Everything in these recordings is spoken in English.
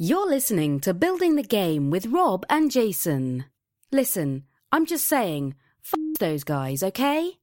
You're listening to Building the Game with Rob and Jason. Listen, I'm just saying, f*** those guys, okay?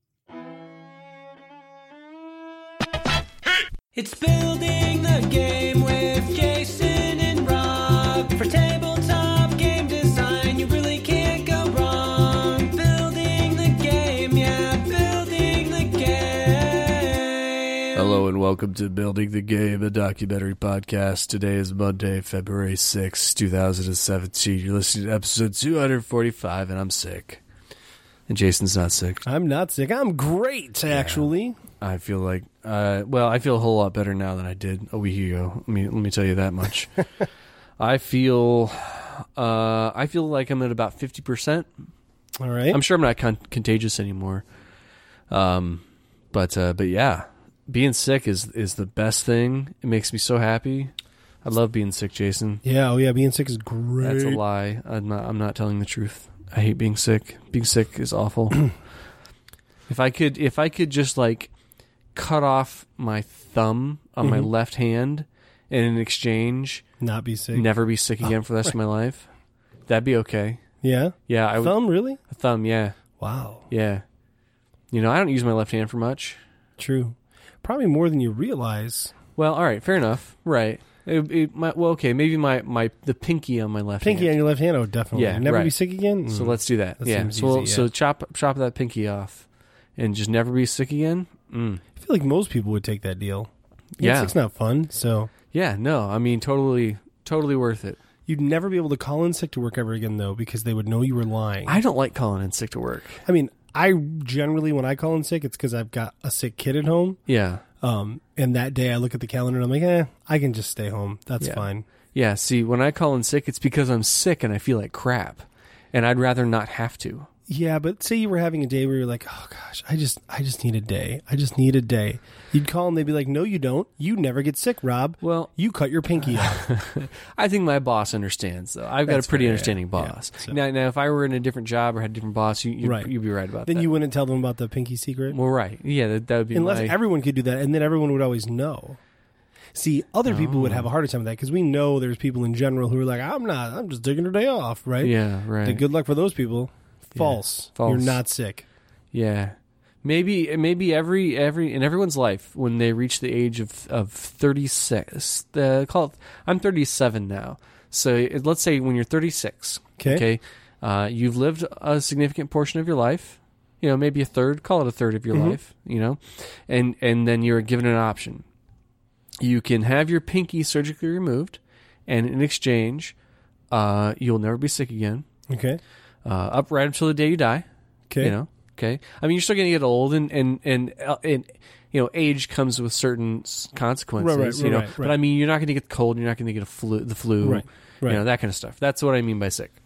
It's Building the Game with Jason and Rob. For tabletop game design, you really can't go wrong. Building the game, yeah, building the game. Hello and welcome to Building the Game, a documentary podcast. Today is Monday, February 6, 2017. You're listening to episode 245, and I'm sick. And Jason's not sick. I'm not sick. I'm great, actually. I feel like, I feel a whole lot better now than I did a week ago. Let me tell you that much. I feel like I'm at about 50%. All right. I'm sure I'm not contagious anymore. But yeah, being sick is the best thing. It makes me so happy. I love being sick, Jason. Yeah, being sick is great. That's a lie. I'm not telling the truth. I hate being sick. Being sick is awful. If I could just like cut off my thumb on my left hand and in exchange Not be sick. never be sick again for the rest of my life, that'd be okay. Yeah? Yeah, I would. Thumb, really? A thumb, yeah. Wow. Yeah. You know, I don't use my left hand for much. True. Probably more than you realize. Well, all right, fair enough. Right. Okay, maybe the pinky on my left hand. Pinky on your left hand? Oh, definitely. Yeah, Never right. be sick again? So let's do that. That Yeah. seems So easy, so yeah. chop that pinky off and just never be sick again. I feel like most people would take that deal. Yeah. Sick's not fun, so... Yeah, no, I mean, totally worth it. You'd never be able to call in sick to work ever again, though, because they would know you were lying. I don't like calling in sick to work. I mean, I generally, when I call in sick, it's because I've got a sick kid at home. Yeah. And that day I look at the calendar and I'm like, I can just stay home. That's Yeah. fine. Yeah, see, when I call in sick, it's because I'm sick and I feel like crap. And I'd rather not have to. Yeah, but say you were having a day where you're like, oh gosh, I just need a day. I just need a day. You'd call and they'd be like, no, you don't. You never get sick, Rob. Well, you cut your pinky off. I think my boss understands, though. I've got That's a pretty fair, understanding yeah. boss. Yeah, so- Now, if I were in a different job or had a different boss, you'd be right about that. Then you wouldn't tell them about the pinky secret? Well, right. Yeah, that would be Unless everyone could do that, and then everyone would always know. See, other people would have a harder time with that, because we know there's people in general who are like, I'm just taking a day off, right? Yeah, right. Then good luck for those people. False. False. You're not sick. Yeah. Maybe every in everyone's life when they reach the age of 36, I'm 37 now. So let's say when you're 36, okay, you've lived a significant portion of your life, you know, maybe a third, call it a third of your life, you know, and then you're given an option. You can have your pinky surgically removed, and in exchange, you'll never be sick again. Okay. Up right until the day you die. Okay. You know. Okay. I mean, you're still going to get old, and you know, age comes with certain consequences. Right, you know, right. but I mean, you're not going to get the cold. You're not going to get the flu. Right. You know, that kind of stuff. That's what I mean by sick.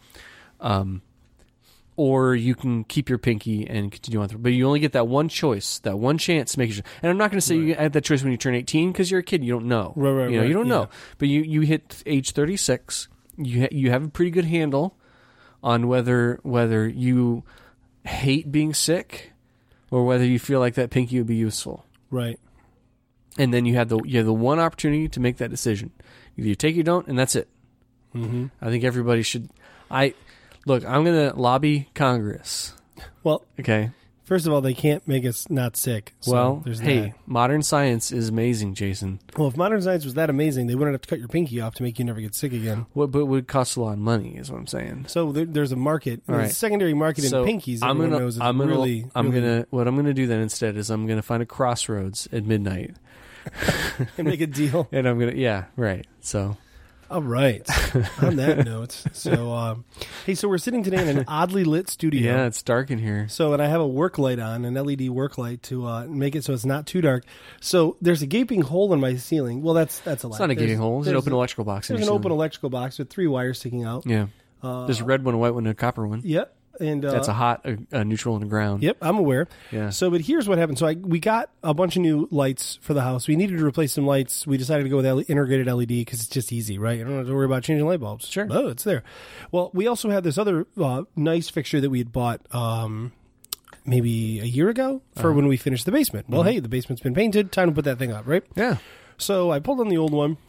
Or you can keep your pinky and continue on through, but you only get that one choice, that one chance to make it. And I'm not going to say you have that choice when you turn 18 because you're a kid. You don't know. Right. You know, you don't yeah. know. But you hit age 36. You have a pretty good handle on whether you hate being sick or whether you feel like that pinky would be useful. Right. And then you have the one opportunity to make that decision. Either you take it or you don't, and that's it. Mm-hmm. I think everybody should. Look, I'm going to lobby Congress. Well, Okay. first of all, they can't make us not sick. So Well, there's hey, that. modern science is amazing, Jason. Well, if modern science was that amazing, they wouldn't have to cut your pinky off to make you never get sick again. But it would cost a lot of money, is what I'm saying. So there's a market, All there's right. a secondary market So in pinkies. Everyone knows it's really. What I'm gonna do then instead is I'm gonna find a crossroads at midnight and make a deal. and I'm gonna right. So All right. On that note, so hey, so we're sitting today in an oddly lit studio. yeah, it's dark in here. So, and I have a work light on, an LED work light to make it so it's not too dark. So there's a gaping hole in my ceiling. Well, that's a lie. It's not a gaping hole. It's an open electrical box. in There's your an open ceiling. electrical box with 3 wires sticking out. Yeah. There's a red one, a white one, and a copper one. Yep. And That's a hot, a neutral, and a ground. Yep, I'm aware. Yeah. So, but here's what happened. So we got a bunch of new lights for the house. We needed to replace some lights. We decided to go with integrated LED because it's just easy, right? You don't have to worry about changing light bulbs. Sure. Oh, it's there. Well, we also had this other nice fixture that we had bought maybe a year ago for when we finished the basement. Well, hey, the basement's been painted. Time to put that thing up, right? Yeah. So I pulled on the old one.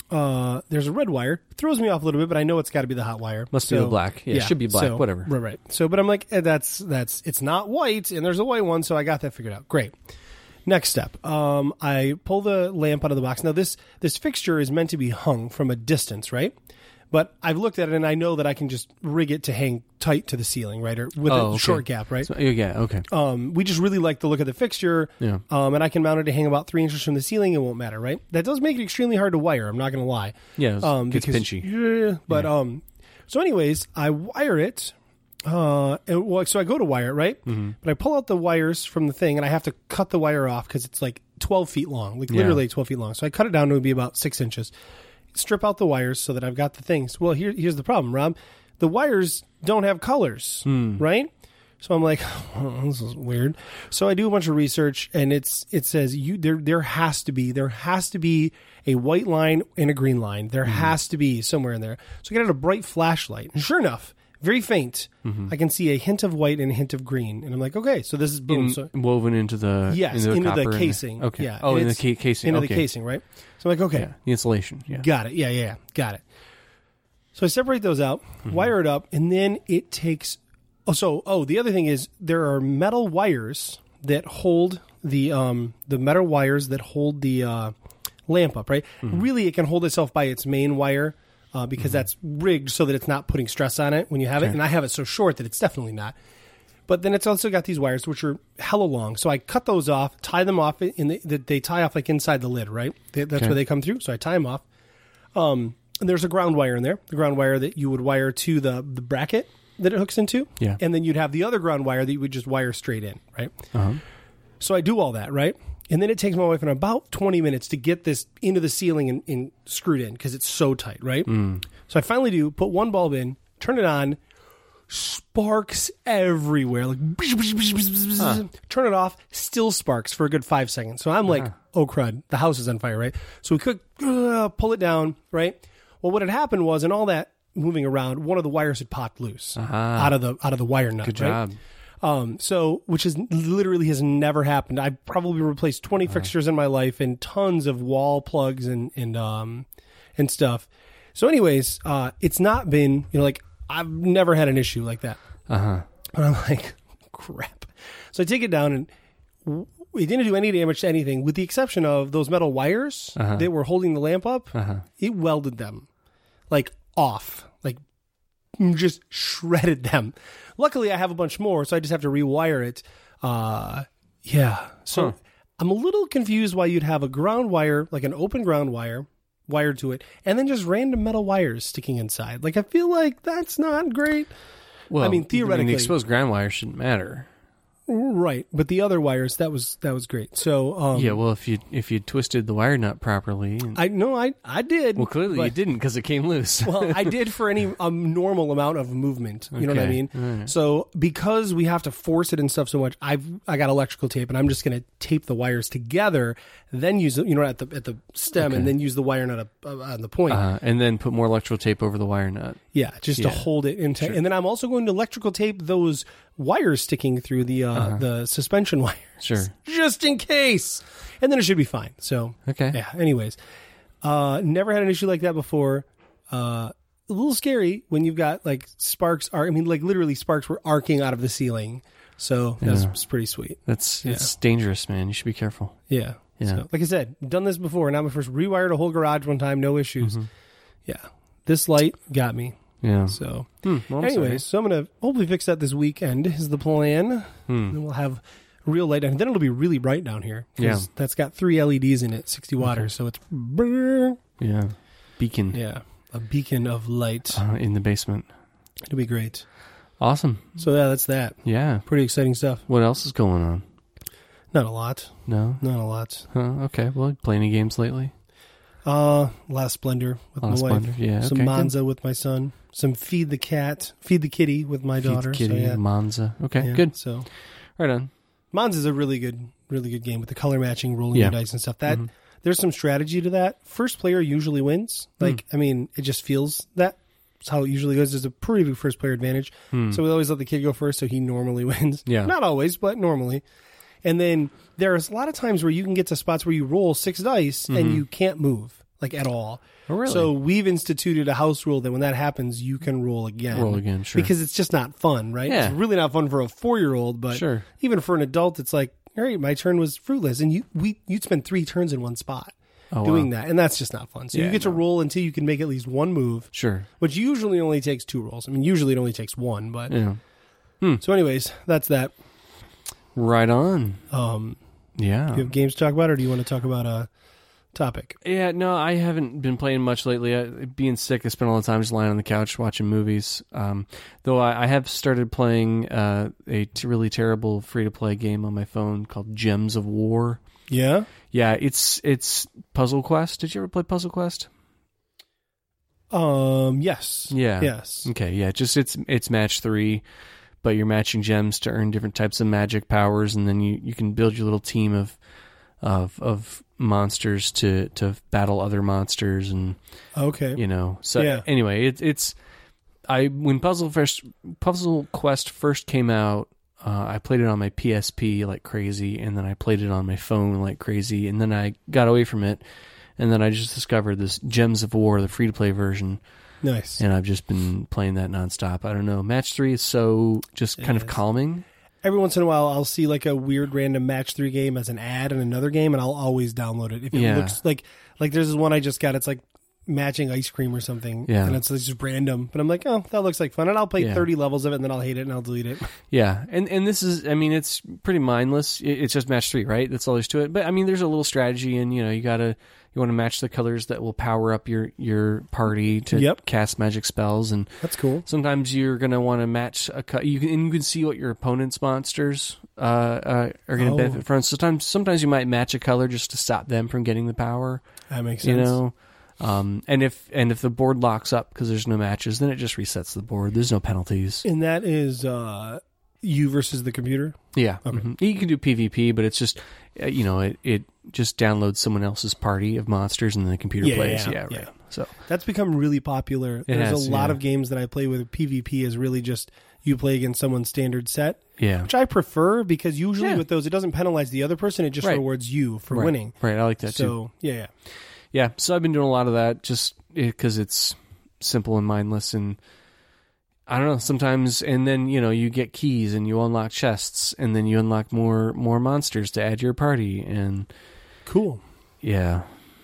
there's a red wire. It throws me off a little bit, but I know it's got to be the hot wire. Must be the black. Yeah, it should be black. So, whatever. Right. So, but I'm like, that's it's not white, and there's a white one, so I got that figured out. Great. Next step. I pull the lamp out of the box. Now, this fixture is meant to be hung from a distance, right? But I've looked at it, and I know that I can just rig it to hang tight to the ceiling, right? Or with a short gap, right? So, yeah, okay. We just really like the look of the fixture, Yeah. And I can mount it to hang about 3 inches from the ceiling. It won't matter, right? That does make it extremely hard to wire. I'm not going to lie. Yeah, it gets pinchy. Yeah, but so anyways, I wire it. So I go to wire it, right? Mm-hmm. But I pull out the wires from the thing, and I have to cut the wire off because it's like 12 feet long, like literally 12 feet long. So I cut it down to be about 6 inches. Strip out the wires so that I've got the things. Well, here's the problem, Rob. The wires don't have colors, right? So I'm like, oh, this is weird. So I do a bunch of research, and it says there has to be a white line and a green line. There has to be somewhere in there. So I get out a bright flashlight, and sure enough, very faint, I can see a hint of white and a hint of green, and I'm like, okay, so this is boom. Woven into the into the casing. Okay. Yeah. Oh, in the casing. Into okay. the casing, right? So I'm like, okay, the insulation. Yeah. Got it. Yeah. Got it. So I separate those out, wire it up, and then it takes. The other thing is there are metal wires that hold the metal wires that hold the lamp up, right? Really, it can hold itself by its main wire. Because that's rigged so that it's not putting stress on it when you have it. And I have it so short that it's definitely not. But then it's also got these wires, which are hella long. So I cut those off, tie them off. They tie off like inside the lid, right? That's where they come through. So I tie them off. And there's a ground wire in there. The ground wire that you would wire to the bracket that it hooks into. Yeah. And then you'd have the other ground wire that you would just wire straight in, right? Uh-huh. So I do all that, right? And then it takes my wife about 20 minutes to get this into the ceiling and screwed in because it's so tight, right? So I finally put one bulb in, turn it on, sparks everywhere. Like, turn it off, still sparks for a good 5 seconds. So I'm like, oh crud, the house is on fire, right? So we could pull it down, right? Well, what had happened was, in all that moving around, one of the wires had popped loose out of the wire nut. Good job. Right? Which is literally has never happened. I've probably replaced 20 fixtures in my life and tons of wall plugs and stuff. So anyways, it's not been, like I've never had an issue like that. But I'm like, crap. So I take it down and it didn't do any damage to anything with the exception of those metal wires that were holding the lamp up. It welded them like off, like just shredded them. Luckily, I have a bunch more, so I just have to rewire it. So I'm a little confused why you'd have a ground wire, like an open ground wire, wired to it, and then just random metal wires sticking inside. Like, I feel like that's not great. Well, I mean, theoretically, the exposed ground wire shouldn't matter. Right, but the other wires, that was great. So well, if you twisted the wire nut properly, I did. Well, clearly you didn't because it came loose. Well, I did for any normal amount of movement. You know what I mean? Right. So because we have to force it and stuff so much, I got electrical tape, and I'm just going to tape the wires together, then use it, at the stem, and then use the wire nut on the point, and then put more electrical tape over the wire nut. Yeah, just to hold it in. And then I'm also going to electrical tape those wires sticking through the suspension wires. Sure. Just in case. And then it should be fine. So, yeah, anyways. Never had an issue like that before. A little scary when you've got like sparks literally sparks were arcing out of the ceiling. So that's pretty sweet. It's dangerous, man. You should be careful. Yeah. So, like I said, done this before. Not my first. Rewired a whole garage one time, no issues. Yeah. This light got me. Yeah. So, anyways, so I'm going to hopefully fix that this weekend is the plan. Then we'll have real light down. Then it'll be really bright down here. Yeah. That's got 3 LEDs in it, 60 watters. So it's beacon. Yeah. A beacon of light in the basement. It'll be great. Awesome. So that's that. Yeah. Pretty exciting stuff. What else is going on? Not a lot. No? Not a lot. Okay. Well, play any games lately? Last Splendor with my wife. Yeah. Some Monza with my son. Some Feed the Kitty with my daughter. Feed the Kitty, Monza. Okay, good. So, right on. Monza's a really good game with the color matching, rolling your dice and stuff. That there's some strategy to that. First player usually wins. Like, I mean, it just feels that's how it usually goes. There's a pretty big first player advantage. So we always let the kid go first, so he normally wins. Yeah. Not always, but normally. And then there's a lot of times where you can get to spots where you roll 6 dice and you can't move, like, at all. Oh, really? So we've instituted a house rule that when that happens, you can roll again. Roll again, sure. Because it's just not fun, right? Yeah. It's really not fun for a 4-year-old, but Sure. even for an adult, it's like, all right, my turn was fruitless, and you'd spend 3 turns in one spot doing that, and that's just not fun. So you get to roll until you can make at least one move, Sure. which usually only takes 2 rolls. I mean, usually it only takes 1, but Yeah. so anyways, that's that. Right on. Yeah. Do you have games to talk about, or do you want to talk about a topic? Yeah, no, I haven't been playing much lately. Being sick, I spent all the time just lying on the couch watching movies. Though I have started playing really terrible free-to-play game on my phone called Gems of War. Yeah? Yeah, it's Puzzle Quest. Did you ever play Puzzle Quest? Yes. Yeah. Yes. Okay, yeah, just it's match 3, but you're matching gems to earn different types of magic powers, and then you can build your little team of monsters to battle other monsters, and Okay. So Yeah. anyway, when Puzzle Quest first came out, I played it on my PSP like crazy, and then I played it on my phone like crazy, and then I got away from it, and then I just discovered this Gems of War, the free-to-play version, Nice. and I've just been playing that nonstop. I don't know. Match 3 is so just kind of calming. Every once in a while, I'll see like a weird random match 3 game as an ad in another game, and I'll always download it. If it looks like there's this one I just got, it's like matching ice cream or something, and it's just random. But I'm like, oh, that looks like fun, and I'll play 30 levels of it, and then I'll hate it, and I'll delete it. Yeah, and this is, I mean, it's pretty mindless. It's just match 3, right? That's all there's to it. But I mean, there's a little strategy, and you want to match the colors that will power up your party to cast magic spells, and that's cool. Sometimes you're going to want to match you can see what your opponent's monsters are going to benefit from. Sometimes you might match a color just to stop them from getting the power. That makes sense. And if the board locks up because there's no matches, then it just resets the board. There's no penalties. And that is you versus the computer? Yeah. Okay. Mm-hmm. You can do PvP, but it's just, it just downloads someone else's party of monsters and then the computer plays. Yeah, right. So that's become really popular. There's a lot of games that I play with PvP is really just you play against someone's standard set. Yeah. Which I prefer because usually with those, it doesn't penalize the other person. It just rewards you for winning. Right. I like that too. So, yeah. Yeah. So I've been doing a lot of that just because it's simple and mindless, and I don't know, sometimes, and then, you get keys and you unlock chests, and then you unlock more monsters to add to your party, and cool. Yeah.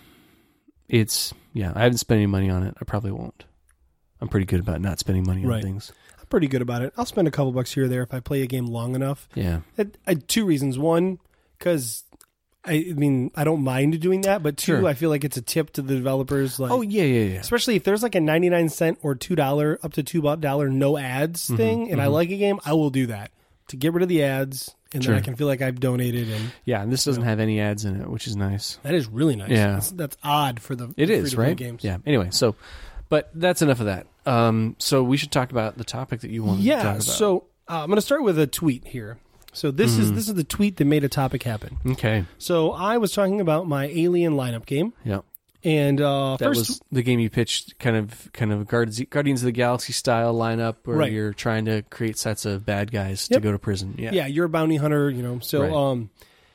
I haven't spent any money on it. I probably won't. I'm pretty good about not spending money on things. I'm pretty good about it. I'll spend a couple bucks here or there if I play a game long enough. Yeah. 2 reasons. One, because I don't mind doing that, but 2, I feel like it's a tip to the developers. Like, especially if there's like a 99-cent or $2 up to $2 no ads thing, and I like a game, I will do that to get rid of the ads, and then I can feel like I've donated. And this doesn't have any ads in it, which is nice. That is really nice. Yeah, that's odd for the it is right games. Yeah. Anyway, but that's enough of that. So we should talk about the topic that you wanted to talk about. So I'm going to start with a tweet here. So this is the tweet that made a topic happen. Okay. So I was talking about my Alien lineup game. Yeah. And that was the game you pitched, kind of Guardians of the Galaxy style lineup, where you're trying to create sets of bad guys to go to prison. Yeah. Yeah, you're a bounty hunter, So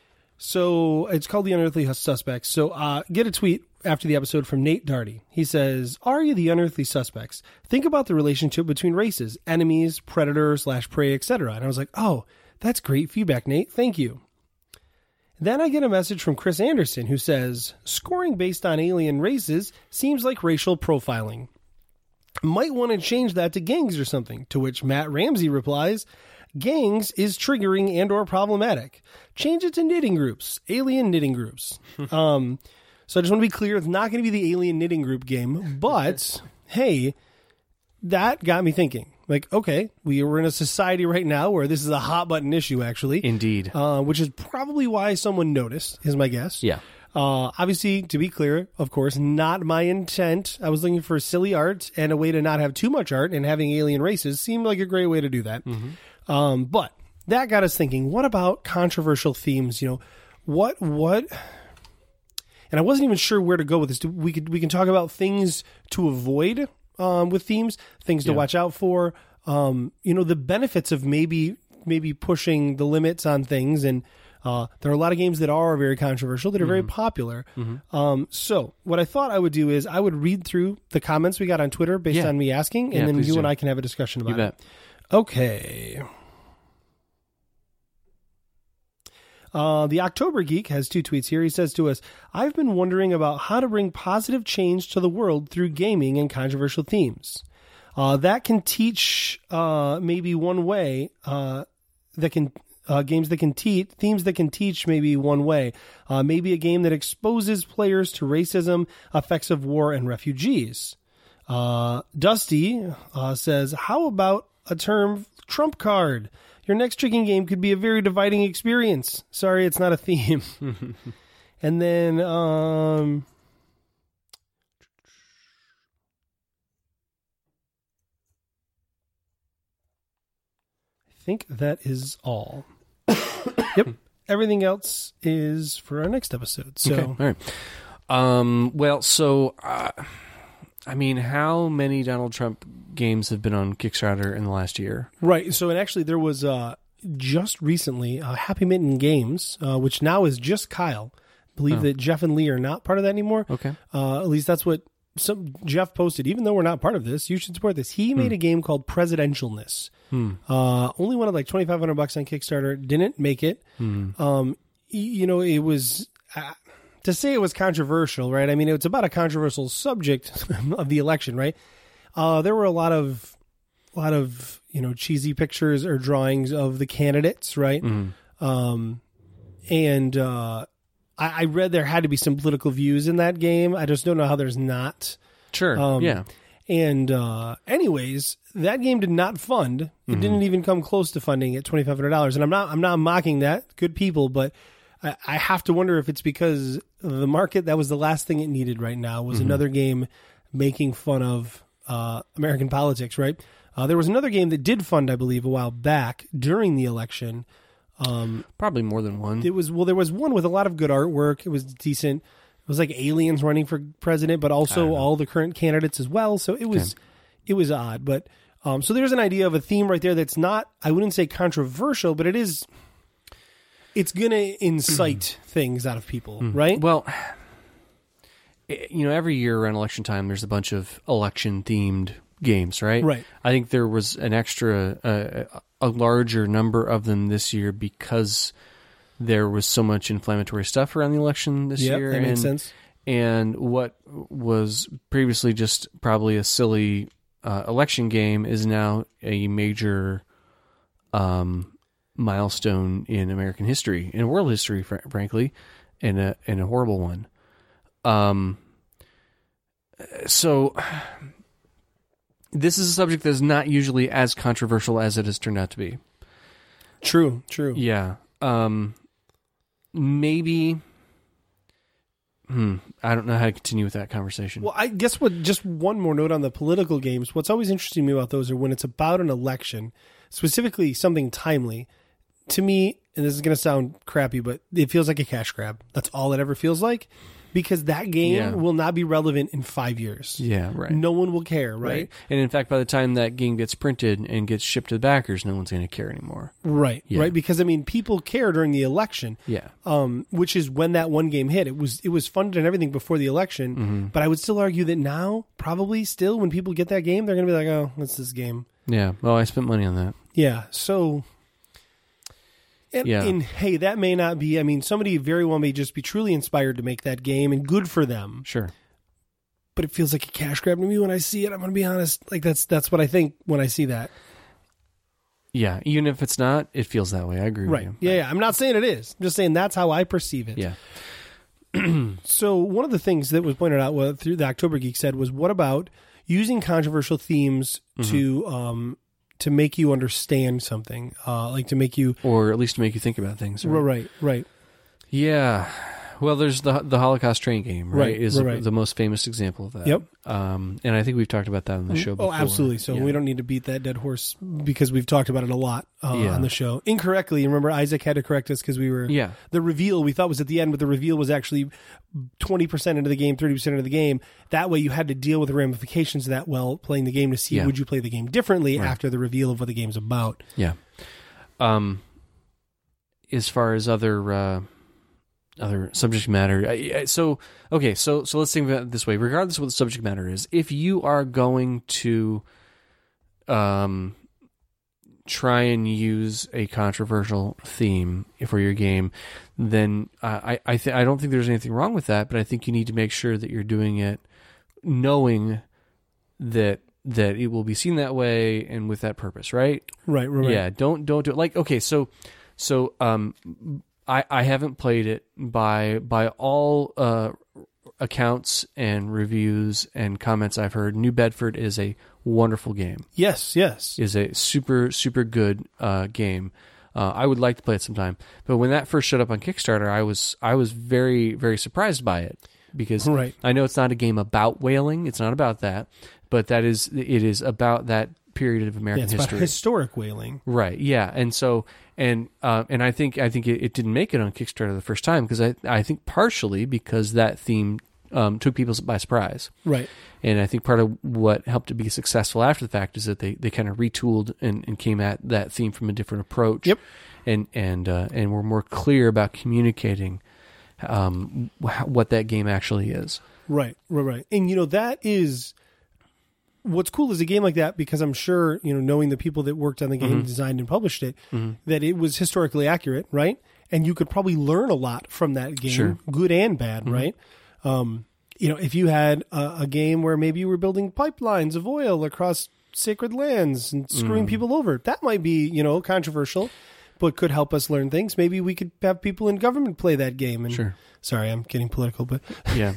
so it's called The Unearthly Suspects. So get a tweet after the episode from Nate Darty. He says, "Are you the unearthly suspects? Think about the relationship between races, enemies, predator/prey, etc." And I was like, "Oh, that's great feedback, Nate. Thank you." Then I get a message from Chris Anderson who says, "Scoring based on alien races seems like racial profiling. Might want to change that to gangs or something." To which Matt Ramsey replies, "Gangs is triggering and or problematic. Change it to knitting groups, alien knitting groups." So I just want to be clear, it's not going to be the alien knitting group game, but hey, that got me thinking. Like, okay, we're in a society right now where this is a hot button issue, actually. Indeed. Which is probably why someone noticed, is my guess. Yeah. Obviously, to be clear, of course, not my intent. I was looking for silly art and a way to not have too much art, and having alien races seemed like a great way to do that. Mm-hmm. But that got us thinking, what about controversial themes? What? And I wasn't even sure where to go with this. We can talk about things to avoid with themes, things to watch out for, the benefits of maybe pushing the limits on things, and There are a lot of games that are very controversial, that are very popular. So what I thought I would do is I would read through the comments we got on Twitter based on me asking, and then please you do. and I can have a discussion about You bet. it. Okay. The October Geek has 2 tweets here. He says to us, I've been wondering about how to bring positive change to the world through gaming and controversial themes. That can teach maybe one way, games that can teach, themes that can teach maybe one way. Maybe a game that exposes players to racism, effects of war, and refugees. Dusty says, how about a term trump card? Your next drinking game could be a very dividing experience. Sorry, it's not a theme. And then, I think that is all. Yep. Everything else is for our next episode. So, Okay. All right. Well, so, I mean, how many Donald Trump games have been on Kickstarter in the last year? right. So, and actually, there was just recently Happy Mitten Games, which now is just Kyle. I believe that Jeff and Lee are not part of that anymore. Okay. At least that's what Jeff posted. Even though we're not part of this, you should support this. He made a game called Presidentialness. Only wanted like $2,500 on Kickstarter. Didn't make it. You know, it was to say it was controversial, right? I mean, it's about a controversial subject of the election, right? There were a lot of cheesy pictures or drawings of the candidates, right? I read there had to be some political views in that game. I just don't know how there's not. Sure. Yeah. And anyways, that game did not fund. It didn't even come close to funding at $2,500. And I'm not mocking that. Good people, but I have to wonder if it's because the market, that was the last thing it needed right now, was another game making fun of American politics, right? There was another game that did fund, I believe, a while back during the election. Probably more than one. There was one with a lot of good artwork. It was decent. It was like aliens running for president, but also all the current candidates as well. So it was odd. But so there's an idea of a theme right there that's not, I wouldn't say controversial, but it's going to incite things out of people, right? Well, you know, every year around election time, there's a bunch of election-themed games, right? Right. I think there was an extra, a larger number of them this year because there was so much inflammatory stuff around the election this year. That makes sense. And what was previously just probably a silly election game is now a major milestone in American history, in world history, frankly, and a horrible one. So this is a subject that is not usually as controversial as it has turned out to be. True. Yeah. Maybe. I don't know how to continue with that conversation. Well, I guess just one more note on the political games. What's always interesting to me about those are when it's about an election, specifically something timely. To me, and this is going to sound crappy, but it feels like a cash grab. That's all it ever feels like, because that game will not be relevant in 5 years. Yeah, right. No one will care, right? And in fact, by the time that game gets printed and gets shipped to the backers, no one's going to care anymore. Right, Yeah. right. Because I mean, people care during the election. Yeah. Which is when that one game hit. It was funded and everything before the election, but I would still argue that now, probably still, when people get that game, they're going to be like, "Oh, what's this game?" Yeah. Well, I spent money on that. Yeah. So. And hey, that may not be, I mean, somebody very well may just be truly inspired to make that game, and good for them. Sure. But it feels like a cash grab to me when I see it. I'm going to be honest. Like that's what I think when I see that. Yeah. Even if it's not, it feels that way. I agree with you. Yeah. I'm not saying it is. I'm just saying that's how I perceive it. Yeah. So one of the things that was pointed out through the October Geek said was, what about using controversial themes to make you understand something, like to make you, Or at least to make you think about things. right. Yeah. Well, there's the Holocaust train game, right? Right, Is right. the most famous example of that. Yep. And I think we've talked about that on the show before. Oh, absolutely. So Yeah. we don't need to beat that dead horse because we've talked about it a lot Yeah. on the show. Incorrectly. Remember, Isaac had to correct us because we were, Yeah. the reveal we thought was at the end, but the reveal was actually 20% into the game, 30% into the game. That way you had to deal with the ramifications of that while playing the game to see, Yeah. would you play the game differently after the reveal of what the game's about. Yeah. as far as other subject matter, so let's think about it this way. Regardless of what the subject matter is, if you are going to try and use a controversial theme for your game, then I don't think there's anything wrong with that, but I think you need to make sure that you're doing it knowing that it will be seen that way and with that purpose, right? Right. Yeah, don't do it. Like, okay, so I haven't played it by all accounts and reviews and comments I've heard. New Bedford is a wonderful game. Yes. Is a super, super good game. I would like to play it sometime. But when that first showed up on Kickstarter, I was very, very surprised by it because I know it's not a game about whaling. It's not about that, but it is about that period of American it's history. About historic whaling. Right. Yeah. And so and I think it didn't make it on Kickstarter the first time because I think partially because that theme took people by surprise. Right. And I think part of what helped it be successful after the fact is that they kind of retooled and came at that theme from a different approach. Yep. And were more clear about communicating what that game actually is. Right. And that is what's cool is a game like that, because I'm sure, knowing the people that worked on the game, designed and published it, that it was historically accurate, right? And you could probably learn a lot from that game, good and bad, right? If you had a game where maybe you were building pipelines of oil across sacred lands and screwing people over, that might be, controversial, but could help us learn things. Maybe we could have people in government play that game. And sorry, I'm getting political, but yeah.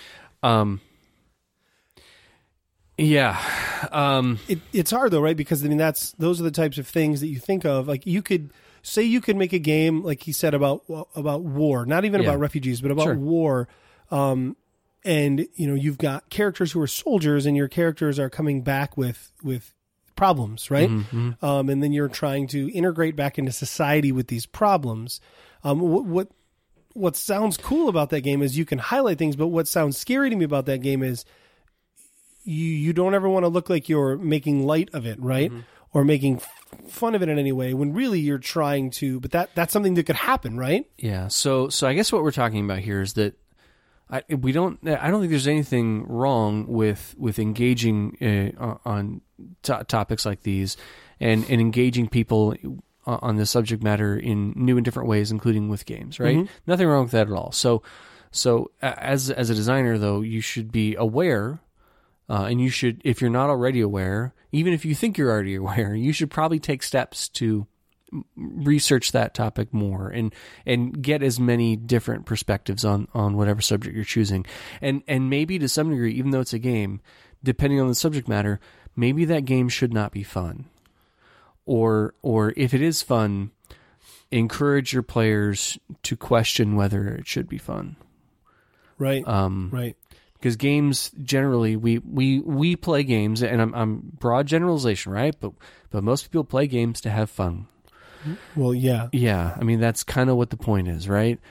It's hard though, right? Because those are the types of things that you think of. Like you could make a game, like he said, about war, not even about refugees, but about war. And you've got characters who are soldiers, and your characters are coming back with problems, right? And then you're trying to integrate back into society with these problems. What sounds cool about that game is you can highlight things, but what sounds scary to me about that game is you don't ever want to look like you're making light of it, right? Or making fun of it in any way, when really you're trying to, but that's something that could happen, right? Yeah. So I guess what we're talking about here is that I don't think there's anything wrong with engaging on topics like these and engaging people on the subject matter in new and different ways, including with games, right? Nothing wrong with that at all. So as a designer, though, you should be aware, and you should, if you're not already aware, even if you think you're already aware, you should probably take steps to research that topic more and get as many different perspectives on whatever subject you're choosing. And maybe to some degree, even though it's a game, depending on the subject matter, maybe that game should not be fun. Or if it is fun, encourage your players to question whether it should be fun. Right. Right. Because games generally, we play games, and I'm broad generalization, right? But most people play games to have fun. Well, yeah. Yeah, I mean that's kind of what the point is, right?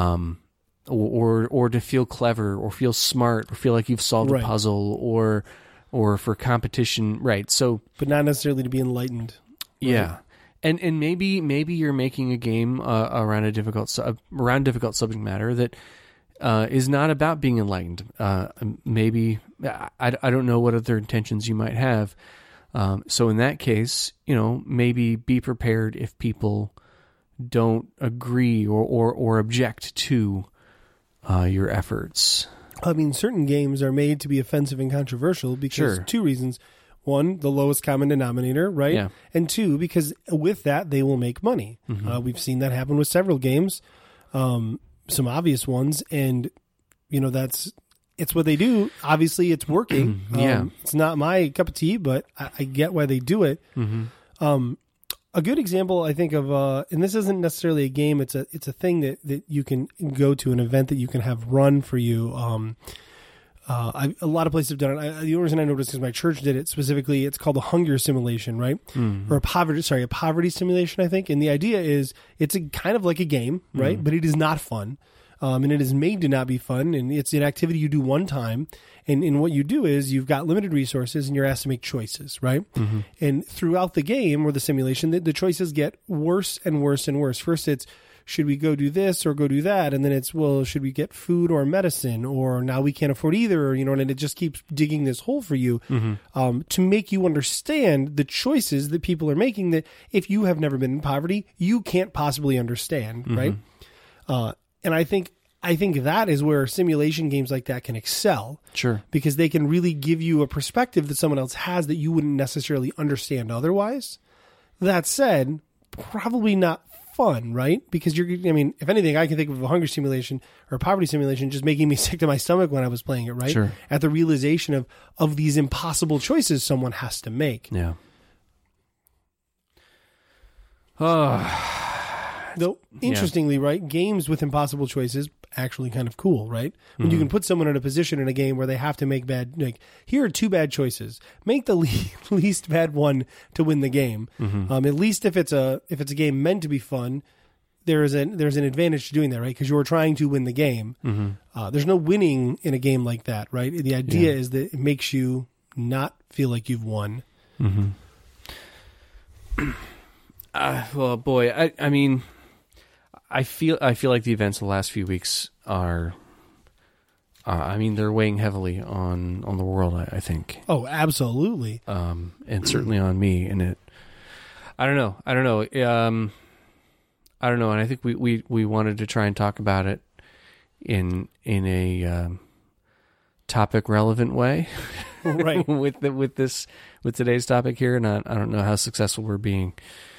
Or to feel clever, or feel smart, or feel like you've solved a puzzle, or for competition, right? So, but not necessarily to be enlightened. Yeah, right? and maybe you're making a game around difficult subject matter that is not about being enlightened. Maybe I don't know what other intentions you might have. So in that case, maybe be prepared if people don't agree or object to your efforts. I mean, certain games are made to be offensive and controversial because two reasons. One, the lowest common denominator, right? Yeah. And two, because with that, they will make money. We've seen that happen with several games, some obvious ones, and, it's what they do. Obviously, it's working. It's not my cup of tea, but I get why they do it. A good example, I think, of, and this isn't necessarily a game, it's a thing that you can go to, an event that you can have run for you. A lot of places have done it. The only reason I noticed is my church did it specifically. It's called a hunger simulation, right? Or a poverty simulation, I think. And the idea is it's kind of like a game, right? But it is not fun. And it is made to not be fun. And it's an activity you do one time. And what you do is you've got limited resources and you're asked to make choices, right? And throughout the game or the simulation, the choices get worse and worse and worse. First, it's should we go do this or go do that? And then it's, well, should we get food or medicine? Or now we can't afford either, and it just keeps digging this hole for you to make you understand the choices that people are making that if you have never been in poverty, you can't possibly understand, right? And I think that is where simulation games like that can excel. Sure. Because they can really give you a perspective that someone else has that you wouldn't necessarily understand otherwise. That said, probably not fun, right? Because if anything, I can think of a hunger simulation or a poverty simulation just making me sick to my stomach when I was playing it, right? Sure. At the realization of these impossible choices someone has to make. Yeah. Though, interestingly, right, games with impossible choices actually kind of cool, right? When you can put someone in a position in a game where they have to make here are 2 bad choices. Make the least bad one to win the game. At least if it's a game meant to be fun, there's an advantage to doing that, right? Because you're trying to win the game. There's no winning in a game like that, right? The idea is that it makes you not feel like you've won. Well, boy, I mean, I feel like the events of the last few weeks are, they're weighing heavily on the world, I think. Oh, absolutely. And certainly on me. And I don't know. And I think we wanted to try and talk about it in a topic relevant way, right? with today's topic here, and I don't know how successful we're being.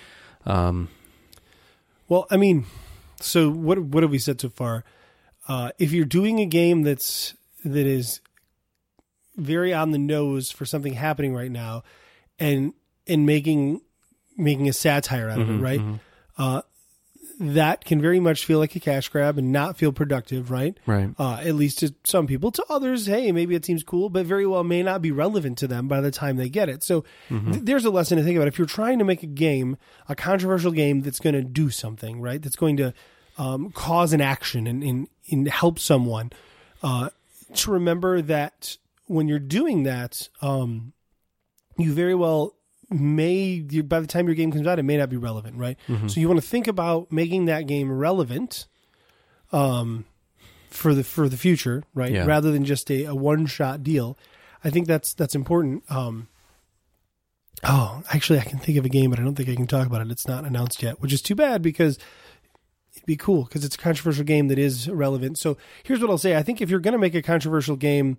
Well, I mean, so what have we said so far? If you're doing a game that is very on the nose for something happening right now, and making a satire out of it, right? That can very much feel like a cash grab and not feel productive, right? Right. At least to some people. To others, hey, maybe it seems cool, but very well may not be relevant to them by the time they get it. So there's a lesson to think about. If you're trying to make a controversial game that's going to do something, right? That's going to cause an action and help someone, to remember that when you're doing that, you very well by the time your game comes out, it may not be relevant, right? So you want to think about making that game relevant for the future, right? Yeah. Rather than just a one-shot deal. I think that's important. Actually, I can think of a game, but I don't think I can talk about it. It's not announced yet, which is too bad because it'd be cool because it's a controversial game that is relevant. So here's what I'll say. I think if you're going to make a controversial game,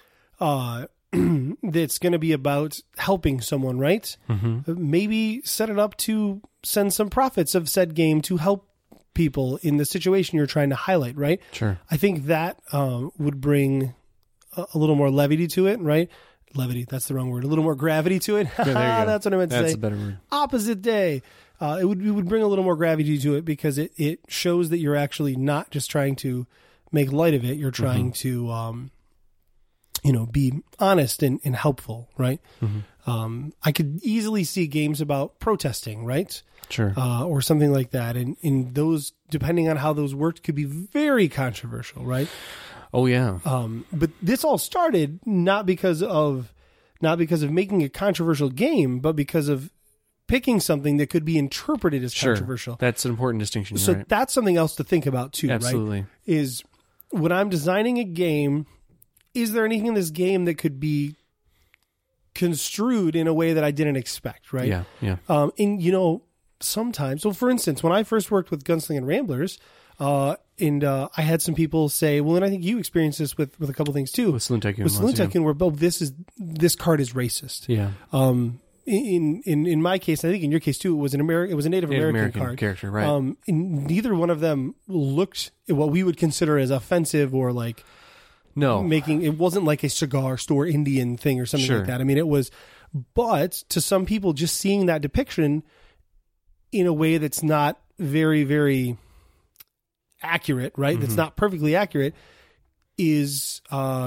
that's going to be about helping someone, right? Maybe set it up to send some profits of said game to help people in the situation you're trying to highlight, right? Sure. I think that would bring a little more levity to it, right? Levity, that's the wrong word. A little more gravity to it. Yeah, there you go. That's what I meant to say. That's a better word. Opposite day. It would bring a little more gravity to it because it shows that you're actually not just trying to make light of it. You're trying to be honest and helpful, right? I could easily see games about protesting, right? Sure. Or something like that. And those, depending on how those worked, could be very controversial, right? Oh, yeah. But this all started not because of making a controversial game, but because of picking something that could be interpreted as controversial. That's an important distinction. So right. that's something else to think about too, Absolutely. right? Is when I'm designing a game, is there anything in this game that could be construed in a way that I didn't expect, right? Yeah, yeah. And, sometimes, so for instance, when I first worked with Gunsling Ramblers, I had some people say, well, and I think you experienced this with a couple things too. With Saloon Tycoon. With Saloon Tycoon, where, this card is racist. Yeah. In my case, I think in your case too, it was a Native American card character, right? And neither one of them looked at what we would consider as offensive or like, no, it wasn't like a cigar store Indian thing or something like that. I mean, it was, but to some people, just seeing that depiction in a way that's not very, very accurate, right? That's not perfectly accurate is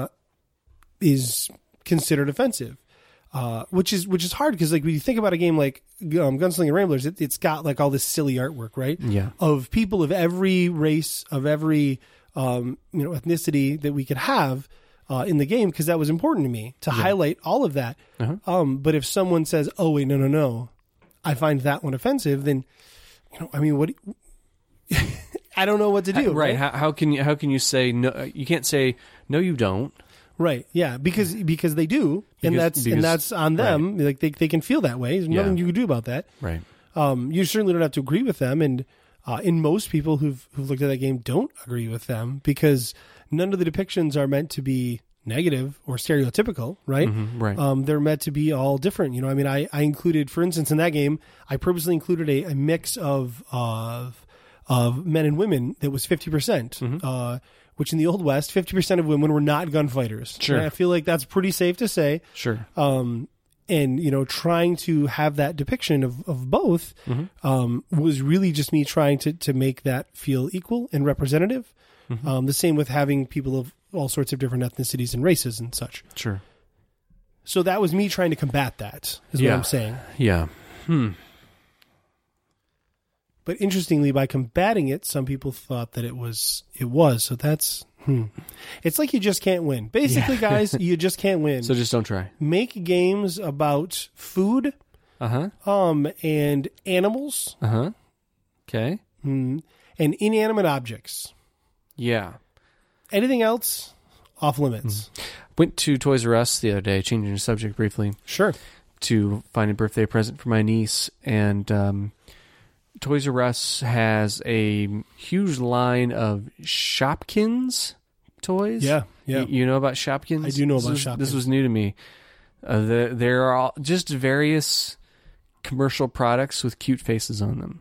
considered offensive. Which is hard because like when you think about a game like Gunslinger Ramblers, it's got like all this silly artwork, right? Yeah. Of people of every race, of every ethnicity that we could have in the game, because that was important to me to highlight all of that. But if someone says, "Oh wait, no, I find that one offensive," then what? I don't know what to do. Right? How can you say no? You can't say no. You don't. Right. Yeah. Because they do, and that's on them. Like they can feel that way. There's nothing you can do about that. Right. You certainly don't have to agree with them, and in most people who've looked at that game don't agree with them because none of the depictions are meant to be negative or stereotypical, right? Right. They're meant to be all different. You know, I mean, I included, for instance, in that game, I purposely included a mix of men and women that was 50%. Which in the Old West, 50% of women were not gunfighters. Sure. And I feel like that's pretty safe to say. Sure. And, you know, trying to have that depiction of both was really just me trying to make that feel equal and representative. The same with having people of all sorts of different ethnicities and races and such. Sure. So that was me trying to combat that, is what I'm saying. Yeah. But interestingly, by combating it, some people thought that it was. So that's It's like you just can't win. Basically, guys, you just can't win. So just don't try. Make games about food, and animals, Okay. and inanimate objects. Yeah. Anything else, off limits. Went to Toys R Us the other day, changing the subject briefly, Sure. to find a birthday present for my niece, and Toys R Us has a huge line of Shopkins toys. Yeah, yeah. You know about Shopkins? I do know about Shopkins. This was new to me. There are all just various commercial products with cute faces on them.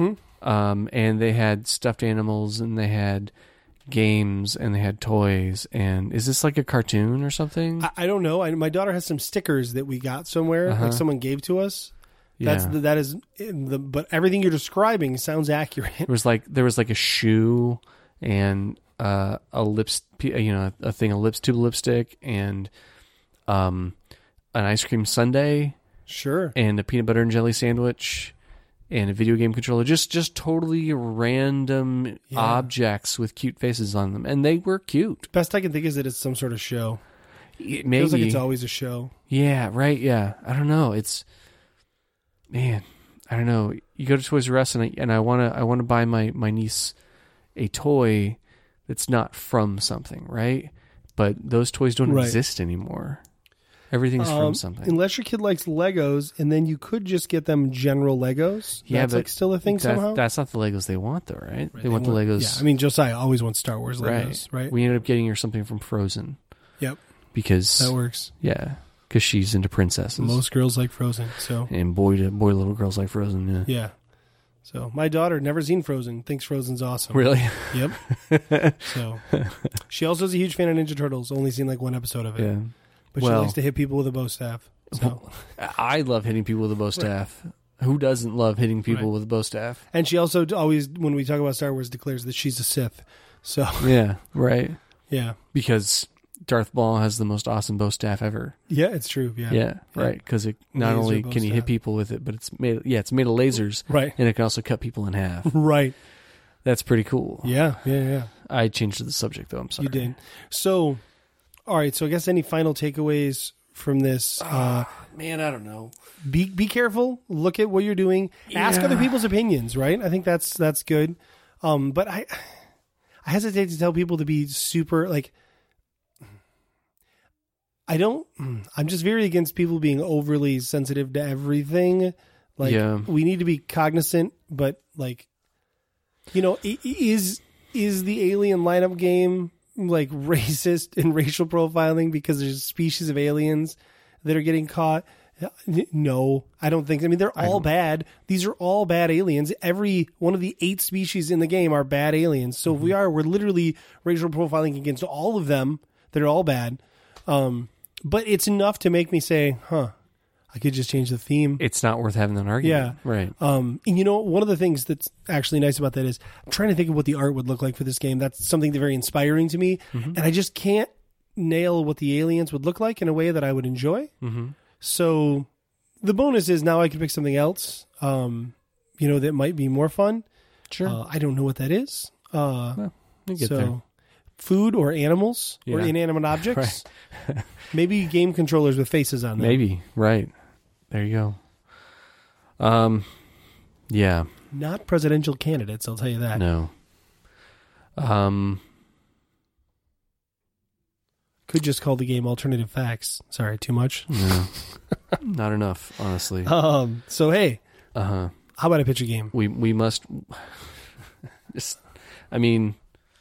And they had stuffed animals, and they had games, and they had toys. And is this like a cartoon or something? I don't know. My daughter has some stickers that we got somewhere, like someone gave to us. That is but everything you're describing sounds accurate. There was like a shoe and a tube of lipstick and an ice cream sundae. Sure. And a peanut butter and jelly sandwich and a video game controller. Just totally random objects with cute faces on them, and they were cute. Best I can think is that it's some sort of show. Maybe. Feels like it's always a show. Yeah. Right. Yeah. I don't know. Man, I don't know. You go to Toys R Us and I want to buy my niece a toy that's not from something, right? But those toys don't exist anymore. Everything's from something. Unless your kid likes Legos, and then you could just get them general Legos. Yeah, that's but like still a thing somehow. That's not the Legos they want, though, right? They want the Legos. Yeah, I mean, Josiah always wants Star Wars Legos, right? We ended up getting her something from Frozen. Yep, because that works. Yeah. Because she's into princesses. Most girls like Frozen, so and boy little girls like Frozen. Yeah. So my daughter never seen Frozen, thinks Frozen's awesome. Really? Yep. So she also is a huge fan of Ninja Turtles. Only seen like one episode of it. Yeah. But she likes to hit people with a bow staff. So I love hitting people with a bow staff. Who doesn't love hitting people with a bow staff? And she also always, when we talk about Star Wars, declares that she's a Sith. So yeah, right. Yeah. Because Darth Maul has the most awesome bow staff ever. Yeah, it's true. Yeah. Yeah, right. Because it not only can you hit people with it, but it's made of lasers. Right. And it can also cut people in half. Right. That's pretty cool. Yeah. I changed the subject though. I'm sorry. You did. So, all right. So I guess any final takeaways from this? Man, I don't know. Be careful. Look at what you're doing. Ask other people's opinions. Right. I think that's good. But I hesitate to tell people to be super like. I'm just very against people being overly sensitive to everything. Like, we need to be cognizant, but like, is the Alien lineup game like racist and racial profiling because there's a species of aliens that are getting caught? No, I don't think. I mean, they're all bad. These are all bad aliens. Every one of the 8 species in the game are bad aliens. So if we're literally racial profiling against all of them. They're all bad. But it's enough to make me say, I could just change the theme. It's not worth having an argument. Yeah. Right. And one of the things that's actually nice about that is I'm trying to think of what the art would look like for this game. That's something that's very inspiring to me. And I just can't nail what the aliens would look like in a way that I would enjoy. So the bonus is now I can pick something else, that might be more fun. Sure. I don't know what that is. You get there. Food or animals or inanimate objects. Right. Maybe game controllers with faces on them. Maybe. Right. There you go. Yeah. Not presidential candidates, I'll tell you that. No. Could just call the game Alternative Facts. Sorry, too much. No, not enough, honestly. So hey, How about I pitch a game? We must. Just, I mean,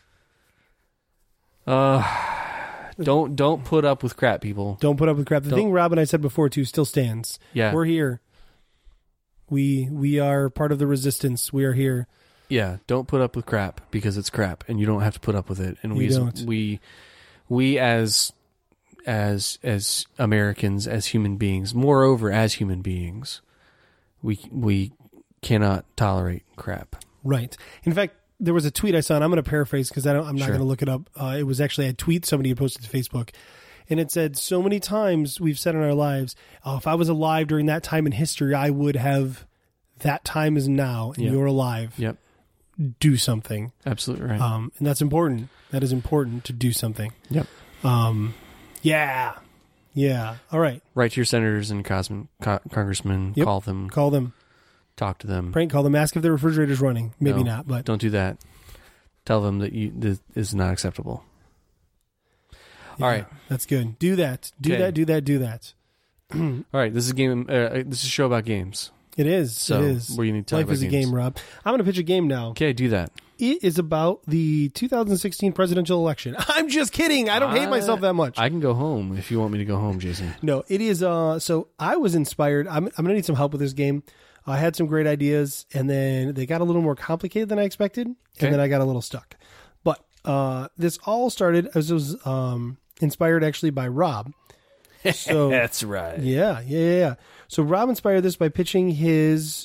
don't put up with crap, people. Don't put up with crap. The thing Rob and I said before too still stands. Yeah, we're here. We are part of the resistance. We are here. Yeah, don't put up with crap because it's crap, and you don't have to put up with it. And we as Americans, as human beings, moreover as human beings, we cannot tolerate crap. Right. In fact, there was a tweet I saw, and I'm going to paraphrase because I'm not Sure. going to look it up. It was actually a tweet somebody had posted to Facebook, and it said, so many times we've said in our lives, if I was alive during that time in history, I would have, that time is now, and Yep. you're alive. Yep. Do something. Absolutely right. And that's important. That is important to do something. Yep. Yeah. Yeah. All right. Write to your senators and congressmen. Yep. Call them. Call them. Talk to them. Prank call them. Ask if their refrigerator's running. Maybe No, not, but don't do that. Tell them that this is not acceptable. yeah, All right. That's good. Do that. Do Okay. that. Do that. Do that. All right. This is a game. This is a show about games. It is. So it is. where you need to talk Life about is a games. game, Rob. I'm going to pitch a game now. Okay, do that. It is about the 2016 presidential election. I'm just kidding. I don't hate myself that much. I can go home if you want me to go home, Jason. No, it is. So I was inspired. I'm going to need some help with this game. I had some great ideas, and then they got a little more complicated than I expected, Okay. and then I got a little stuck. But this all started as it was inspired actually by Rob. So That's right. yeah. So Rob inspired this by pitching his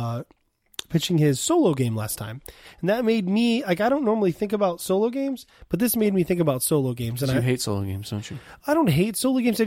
solo game last time, and that made me like, I don't normally think about solo games, but this made me think about solo games. And You hate solo games, don't you? I don't hate solo games.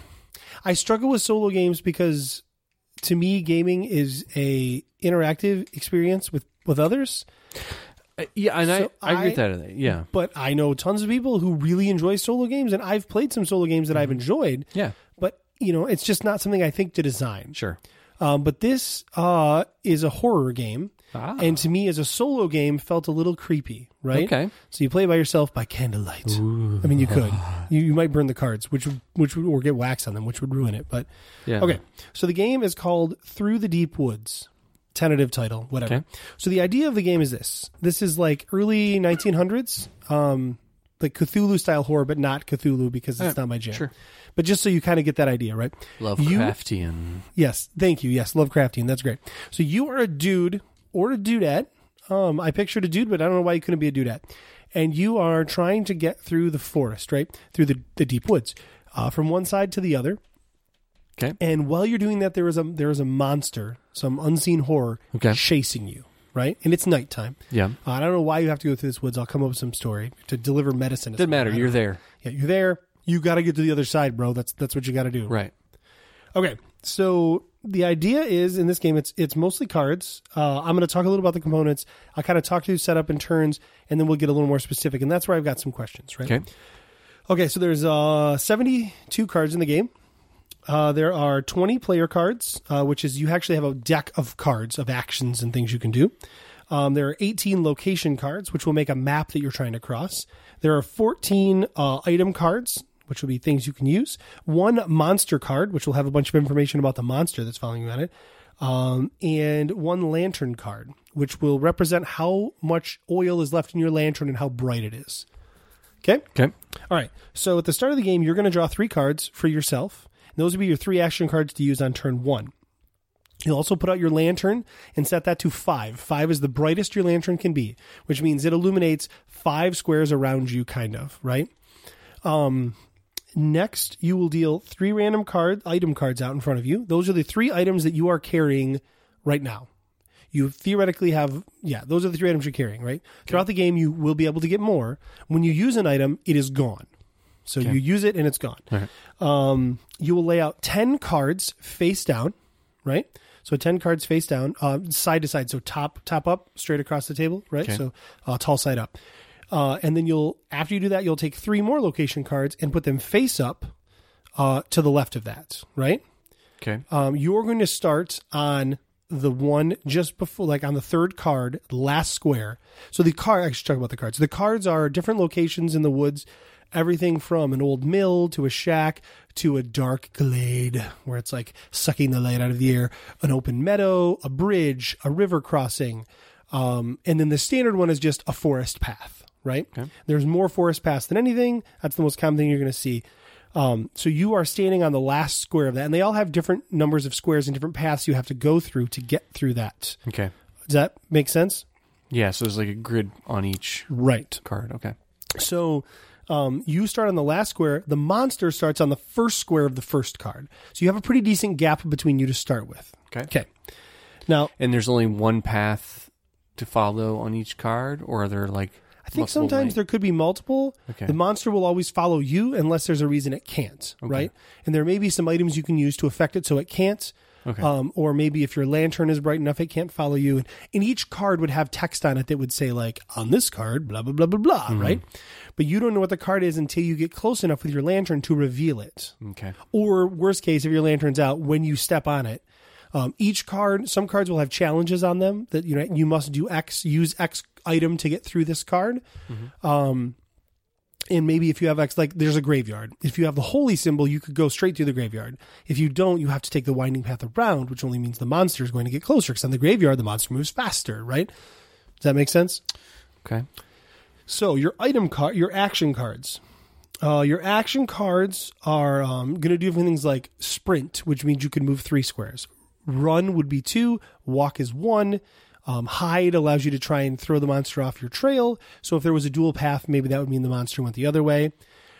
I struggle with solo games because to me, gaming is a interactive experience with others. Yeah, and So I agree with that. Yeah. But I know tons of people who really enjoy solo games, and I've played some solo games that I've enjoyed. Yeah. But it's just not something I think to design. Sure. But this is a horror game, and to me, as a solo game, felt a little creepy. Right? Okay. So you play by yourself by candlelight. I mean, you could. You might burn the cards, which would or get wax on them, which would ruin it. But Yeah. okay. So the game is called Through the Deep Woods. Tentative title, whatever. Okay. So the idea of the game is this. This is like early 1900s, like Cthulhu style horror, but not Cthulhu because it's not my jam. Sure. But just so you kind of get that idea, right? Lovecraftian. Yes. Thank you. Yes. Lovecraftian. That's great. So you are a dude or a dudette. I pictured a dude, but I don't know why you couldn't be a dudette. And you are trying to get through the forest, right? Through the deep woods, from one side to the other. Okay. And while you're doing that, there is a monster, some unseen horror, Okay. chasing you, right? And it's nighttime. Yeah. I don't know why you have to go through this woods. I'll come up with some story to deliver medicine. Doesn't matter. You're there. Yeah, you're there. You got to get to the other side, bro. That's what you got to do. Right. Okay. So the idea is in this game, it's mostly cards. I'm going to talk a little about the components. I'll kind of talk through setup and turns, and then we'll get a little more specific. And that's where I've got some questions, right? Okay. Okay. So there's 72 cards in the game. There are 20 player cards, which is you actually have a deck of cards of actions and things you can do. There are 18 location cards, which will make a map that you're trying to cross. There are 14 item cards, which will be things you can use. One monster card, which will have a bunch of information about the monster that's following you on it. And one lantern card, which will represent how much oil is left in your lantern and how bright it is. Okay? Okay. All right. So at the start of the game, you're going to draw 3 cards for yourself. Those will be your 3 action cards to use on turn 1. You'll also put out your lantern and set that to 5. 5 is the brightest your lantern can be, which means it illuminates 5 squares around you, kind of, right? Next, you will deal 3 random item cards out in front of you. Those are the 3 items that you are carrying right now. You theoretically have, those are the 3 items you're carrying, right? Okay. Throughout the game, you will be able to get more. When you use an item, it is gone. So you use it and it's gone. Right. You will lay out 10 cards face down, right? So 10 cards face down, side to side. So top up, straight across the table, right? Okay. So tall side up. And then after you do that, you'll take 3 more location cards and put them face up to the left of that, right? Okay. You're going to start on the one just before, like on the third card, last square. So the card, I should talk about the cards. The cards are different locations in the woods, everything from an old mill to a shack to a dark glade where it's like sucking the light out of the air, an open meadow, a bridge, a river crossing. And then the standard one is just a forest path, right? Okay. There's more forest paths than anything. That's the most common thing you're going to see. So you are standing on the last square of that, and they all have different numbers of squares and different paths you have to go through to get through that. Okay. Does that make sense? Yeah, so there's like a grid on each Right. card. Okay. So you start on the last square. The monster starts on the first square of the first card. So you have a pretty decent gap between you to start with. Okay. Okay. Now, And there's only one path to follow on each card, or are there like I think sometimes there could be multiple. Okay. The monster will always follow you unless there's a reason it can't, right? And there may be some items you can use to affect it so it can't. Okay. Or maybe if your lantern is bright enough, it can't follow you. And each card would have text on it that would say, like, on this card, blah, blah, blah, blah, blah, right? But you don't know what the card is until you get close enough with your lantern to reveal it. Okay. Or worst case, if your lantern's out, when you step on it. Each card, some cards will have challenges on them that, you know, you must do X, use X item to get through this card. And maybe if you have X, like there's a graveyard. If you have the holy symbol, you could go straight through the graveyard. If you don't, you have to take the winding path around, which only means the monster is going to get closer because on the graveyard, the monster moves faster, right? Does that make sense? Okay. So your item card, your action cards. Your action cards are going to do things like sprint, which means you can move 3 squares. Run would be 2. Walk is 1. Hide allows you to try and throw the monster off your trail. So if there was a dual path, maybe that would mean the monster went the other way.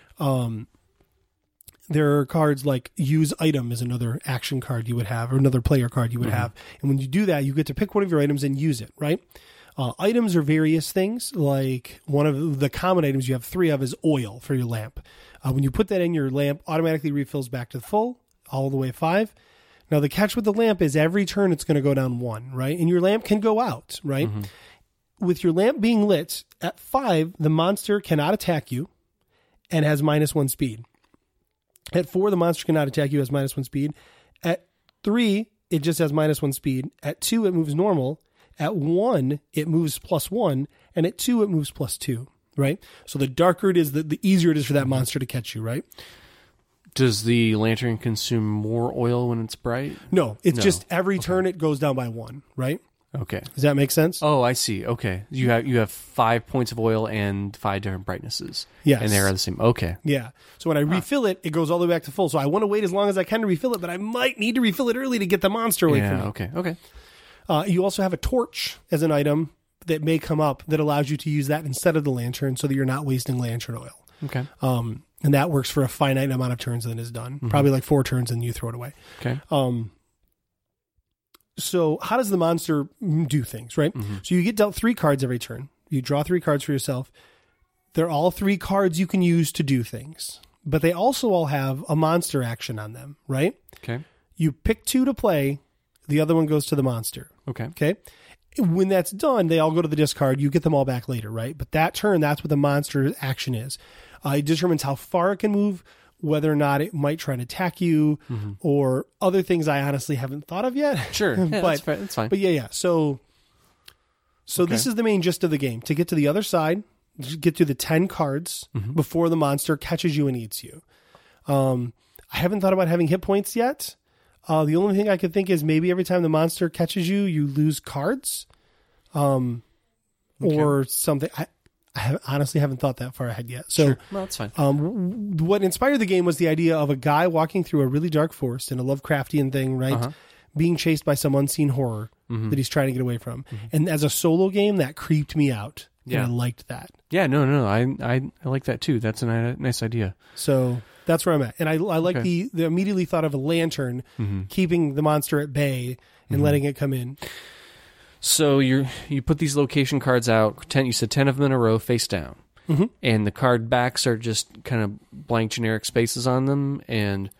There are cards like use item is another action card you would have, or another player card you would have. And when you do that, you get to pick one of your items and use it, right? Items are various things. Like one of the common items you have 3 of is oil for your lamp. When you put that in, your lamp automatically refills back to full, all the way 5. Now, the catch with the lamp is every turn it's going to go down 1, right? And your lamp can go out, right? With your lamp being lit, at 5, the monster cannot attack you and has -1 speed. At 4, the monster cannot attack you, has -1 speed. At 3, it just has -1 speed. At 2, it moves normal. At 1, it moves +1. And at 2, it moves +2, right? So the darker it is, the easier it is for that monster to catch you, right? Does the lantern consume more oil when it's bright? No, it's just every turn it goes down by 1, right? Okay. Does that make sense? Oh, I see. Okay. You have 5 points of oil and 5 different brightnesses. Yes. And they're the same. Okay. Yeah. So when I refill it, it goes all the way back to full. So I want to wait as long as I can to refill it, but I might need to refill it early to get the monster away from me. Okay. Okay. You also have a torch as an item that may come up that allows you to use that instead of the lantern so that you're not wasting lantern oil. Okay. And that works for a finite amount of turns and then is done. Probably like 4 turns and you throw it away. Okay. So how does the monster do things, right? So you get dealt 3 cards every turn. You draw 3 cards for yourself. They're all 3 cards you can use to do things. But they also all have a monster action on them, right? Okay. You pick 2 to play. The other one goes to the monster. Okay. Okay. When that's done, they all go to the discard. You get them all back later, right? But that turn, that's what the monster action is. It determines how far it can move, whether or not it might try and attack you, or other things I honestly haven't thought of yet. Sure. Yeah, but that's fine. But yeah. So this is the main gist of the game. To get to the other side, get through the 10 cards before the monster catches you and eats you. I haven't thought about having hit points yet. The only thing I could think is maybe every time the monster catches you, you lose cards, or something. I honestly haven't thought that far ahead yet. So, Sure. Well, that's fine. What inspired the game was the idea of a guy walking through a really dark forest in a Lovecraftian thing, right? Being chased by some unseen horror that he's trying to get away from. And as a solo game, that creeped me out. Yeah. And I liked that. Yeah, no. I like that too. That's a nice idea. So that's where I'm at. And I like the immediately thought of a lantern keeping the monster at bay and letting it come in. So you put these location cards out. 10. You said 10 of them in a row, face down, and the card backs are just kind of blank generic spaces on them. And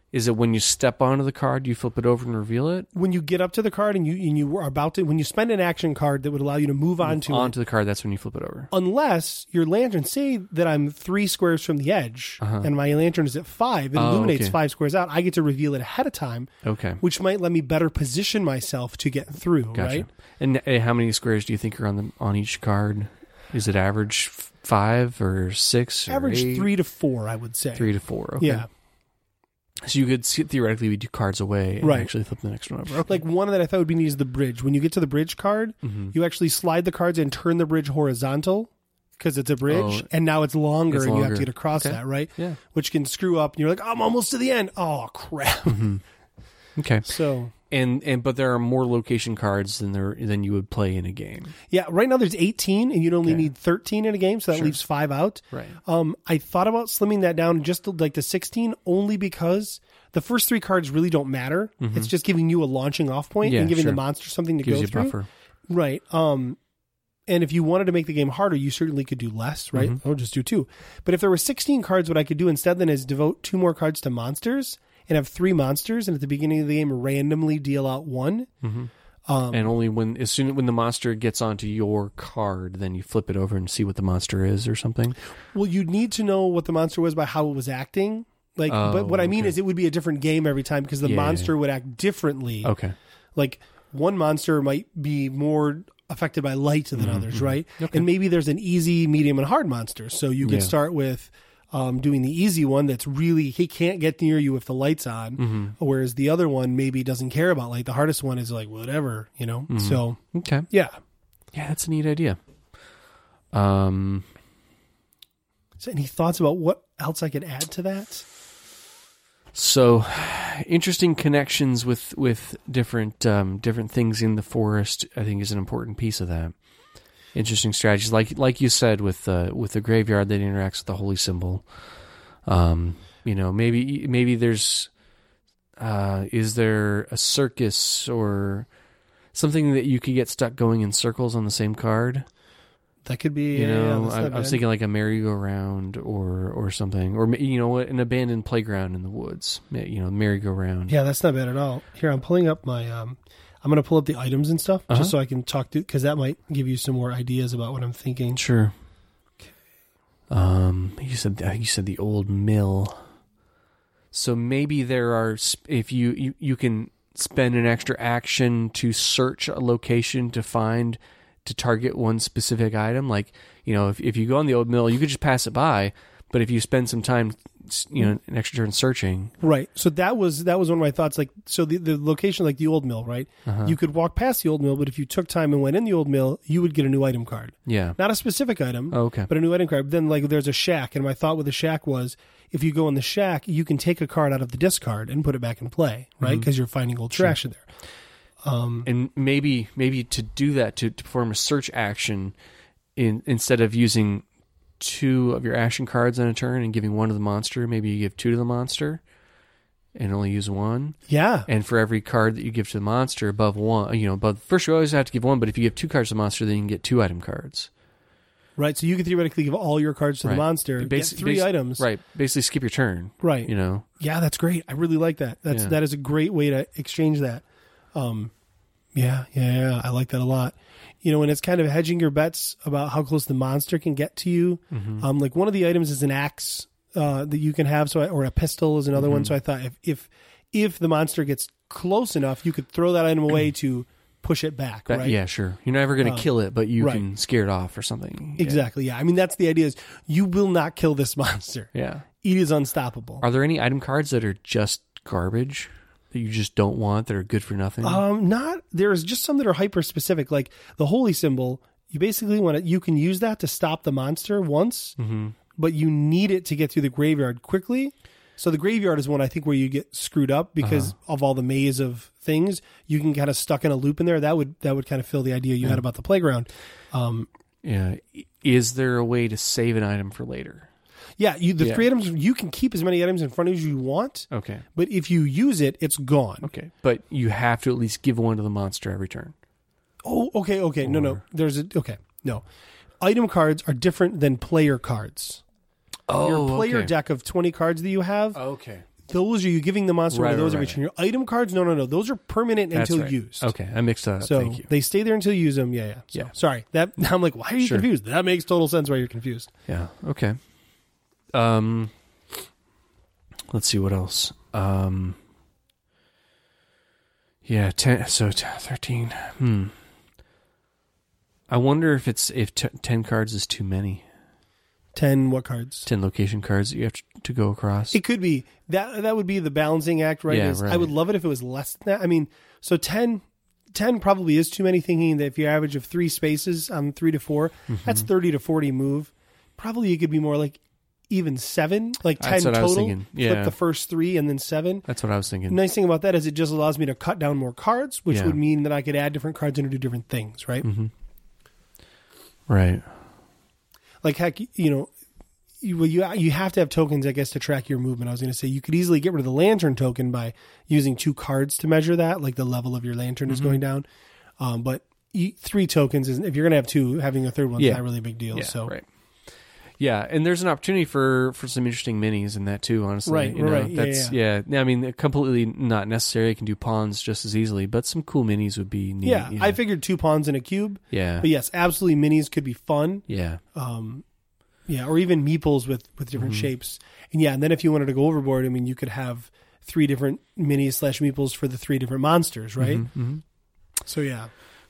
Is it when you step onto the card, you flip it over and reveal it? When you get up to the card and you are about to, when you spend an action card that would allow you to move onto The card, that's when you flip it over. Unless your lantern, say that I'm 3 squares from the edge and my lantern is at 5, it illuminates okay. 5 squares out. I get to reveal it ahead of time, Okay. which might let me better position myself to get through, Gotcha. right? And how many squares do you think are on each card? Is it average 5 or 6 or Average 8? 3 to 4, I would say. 3 to 4. Okay. Yeah. So you could theoretically be 2 cards away and Right. actually flip the next one over. Okay. Like one that I thought would be neat is the bridge. When you get to the bridge card, you actually slide the cards and turn the bridge horizontal because it's a bridge, and now it's longer It's and you have longer. to get across Okay. that, right? Yeah. Which can screw up and you're like, I'm almost to the end. Oh, crap. Okay. So, But there are more location cards than you would play in a game. yeah, right now there's 18 and you'd only Okay. need 13 in a game, so that leaves 5 out. Right. I thought about slimming that down just to like to 16 only because the first 3 cards really don't matter. It's just giving you a launching off point Yeah, and giving sure. the monster something to Gives go you a through. buffer. Right. And if you wanted to make the game harder, you certainly could do less, right? Or just do 2. But if there were 16 cards, what I could do instead then is devote 2 more cards to monsters and have 3 monsters, and at the beginning of the game randomly deal out 1. And only when the monster gets onto your card, then you flip it over and see what the monster is or something. Well, you'd need to know what the monster was by how it was acting. Like, but what I mean is it would be a different game every time because the monster would act differently. Okay. Like one monster might be more affected by light than others, right? And maybe there's an easy, medium, and hard monster. So you could start with doing the easy one that's really, he can't get near you if the light's on, whereas the other one maybe doesn't care about light. The hardest one is like, whatever, you know? So, Okay. yeah. Yeah, that's a neat idea. So any thoughts about what else I could add to that? So, interesting connections with different things in the forest, I think, is an important piece of that. Interesting strategies, like you said, with the graveyard that interacts with the holy symbol. Maybe there's is there a circus or something that you could get stuck going in circles on the same card? That could be, I bad. was thinking like a merry-go-round or something, or an abandoned playground in the woods. Merry-go-round. Yeah, that's not bad at all. Here, I'm pulling up my, I'm going to pull up the items and stuff just so I can talk to, because that might give you some more ideas about what I'm thinking. Sure. You said the old mill. So maybe there are, if you can spend an extra action to search a location to target one specific item. Like, if you go on the old mill, you could just pass it by. But if you spend some time, an extra turn searching. Right. So that was one of my thoughts. Like, so the location, like the old mill, right? You could walk past the old mill, but if you took time and went in the old mill, you would get a new item card. Yeah. Not a specific item, okay. but a new item card. Then, like, there's a shack, and my thought with the shack was, if you go in the shack, you can take a card out of the discard and put it back in play, right? Because you're finding old trash in there. And maybe to do that, to perform a search action, instead of using 2 of your action cards on a turn and giving 1 to the monster, maybe you give 2 to the monster and only use 1. Yeah. And for every card that you give to the monster above 1, first you always have to give 1, but if you give 2 cards to the monster, then you can get 2 item cards. Right. So you could theoretically give all your cards to the monster, get 3 items. Right. Basically skip your turn. Right. Yeah, that's great. I really like that. That is a great way to exchange that. Yeah, I like that a lot. And it's kind of hedging your bets about how close the monster can get to you. Like one of the items is an axe that you can have, or a pistol is another one. So I thought if the monster gets close enough, you could throw that item away to push it back. Right? Yeah, sure. You're never going to kill it, but you right. can scare it off or something. Exactly. Yeah. I mean, that's the idea: is you will not kill this monster. Yeah. It is unstoppable. Are there any item cards that are just garbage that you just don't want, that are good for nothing? There's just some that are hyper specific, like the holy symbol. You basically you can use that to stop the monster once, but you need it to get through the graveyard quickly. So the graveyard is one I think where you get screwed up because of all the maze of things. You can kind of stuck in a loop in there. That would kind of fill the idea you had about the playground. Yeah. Is there a way to save an item for later? Yeah, 3 items, you can keep as many items in front of you as you want. Okay. But if you use it, it's gone. Okay. But you have to at least give 1 to the monster every turn. Oh, okay. No. No. Item cards are different than player cards. Oh, your player deck of 20 cards that you have, okay. those are you giving the monster one of those every turn. Your item cards, no. Those are permanent That's until right. used. Okay, I mixed that up. So Thank you. they stay there until you use them. Yeah. So, Yeah. Sorry. That I'm like, why are you Sure. confused? That makes total sense why you're confused. Yeah. Okay. Let's see what else. Yeah. 10. So 13. I wonder if 10 cards is too many. 10 what cards? 10 location cards that you have to go across. It could be that would be the balancing act, right? Yeah, I would love it if it was less than that. I mean, so 10 probably is too many, thinking that if you average of 3 spaces on 3 to 4, that's 30 to 40 move. Probably it could be more like even 7, like 10 That's what I was total. thinking. Flip Yeah. the first 3 and then 7. That's what I was thinking. Nice thing about that is it just allows me to cut down more cards, which Yeah. would mean that I could add different cards and do different things, right? Mm-hmm. Right. Like heck, you have to have tokens, I guess, to track your movement. I was going to say you could easily get rid of the lantern token by using 2 cards to measure that, like the level of your lantern is going down. But 3 tokens is, if you're going to have 2, having a third one's not really a big deal. Yeah, so right. Yeah, and there's an opportunity for some interesting minis in that too, honestly. Right, you know, right. That's I mean, completely not necessary. I can do pawns just as easily, but some cool minis would be neat. yeah, I figured 2 pawns in a cube. Yeah. But yes, absolutely, minis could be fun. Yeah. Yeah, or even meeples with different shapes. And yeah, and then if you wanted to go overboard, I mean, you could have 3 different minis / meeples for the 3 different monsters, right? So yeah.